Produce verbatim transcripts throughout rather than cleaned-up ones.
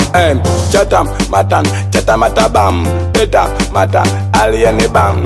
Em, chatam, matan, chatamattabam. Beta, matan, alien bam.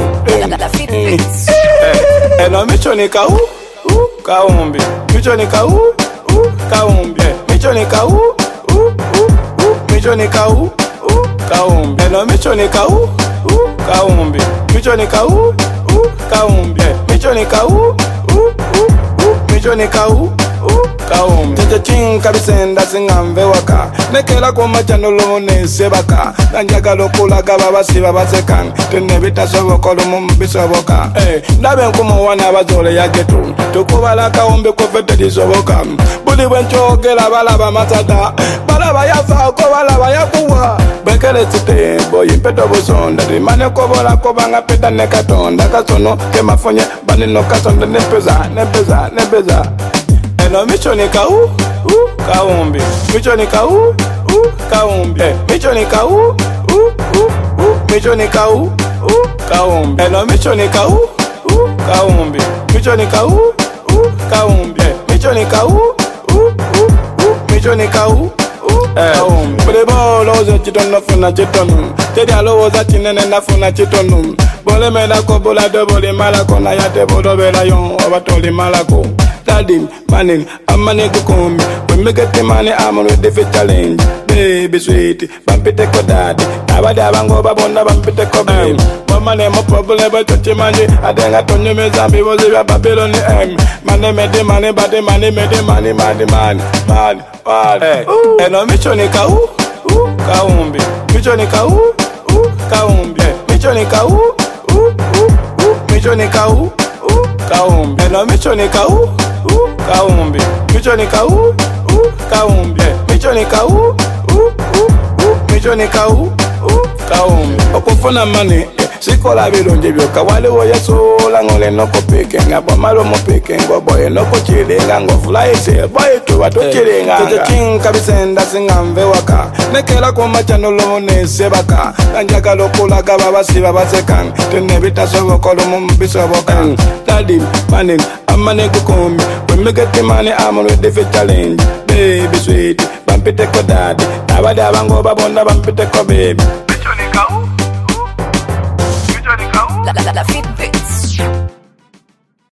Eno michonika u, u, kaumbi. Michonika u, u, kaumbi. Michonika u, u, u, u. Michonika u, u, kaumbi. Eno michonika u, u, kaumbi. Michonika u, u, kaumbi. Michonika u, u, u, u. Michonika u, u, kaumbi. Tete ching kabisenda singamve waka. Nekela kwa machano lone sebaka. Nanjaga lokula gaba basiba basekan. Tene bita sobo kolumu mbisa boka. Eh, ndabe nkumu wana bazole ya getu. Tukubala kaumbi kufete di soboka. Buli wencho gela balaba masada. Balaba ya fauko balaba ya kuwa. Bekele site boy impeto busonda. Rimane kobola kobanga peta nekatonda. Kasono kemafonye bani no kasonda. Nepeza, nepeza, nepeza. Eno michonika u, u, kaumbi. Michonika u, u, kaumbi. Michonika u, u, u, u. Michonika u, u, kaumbi. Eno michonika u, u, kaumbi. Michonika u, u, kaumbi. Michonika u, u, u, u. Michonika u, u, kaumbi. Bule bolo zo chitono funa chitono. Tedi alo za chinene na funa chitono. Bole meda ko bola do bole malako na yate bodo bela yon obatoli malako. Daddy, manin, I'm money go come. When me get the money, I'm on with the fit challenge. Baby sweet, bampite ko daddy. Abada bango babonda bampite ko baby. Mama ne mo problem but touch money. Adenga tonyo me zambi wozi ya Babylon em. Money me the money, but the money me the money, money man, man, man. Eno michonika u, u, kaumbi. Michonika u, u, kaumbi. Michonika u, u, u, u. Michonika u, u, kaumbi. Eno michonika u. U, kaumbi. Michonika u, u, kaumbi. Michonika u, u, u, u. Michonika u, u, kaumbi. Okufuna mani, sikola bilungi byoka waliwo yesola ngole noko peke nga bomalo mo peke ngo boye noko chilenga ngo fulaise boye tuwa to chilenga tete king kabisenda singamve waka nekela ko machano lone sebaka kanjaga lokula gaba basiba basekan tene bitaso ko lo mbiso bokan daddy manin amane go komi when me get the money I'm on with the fit challenge baby sweet bampite ko daddy abada bango babonda bampite ko baby michonika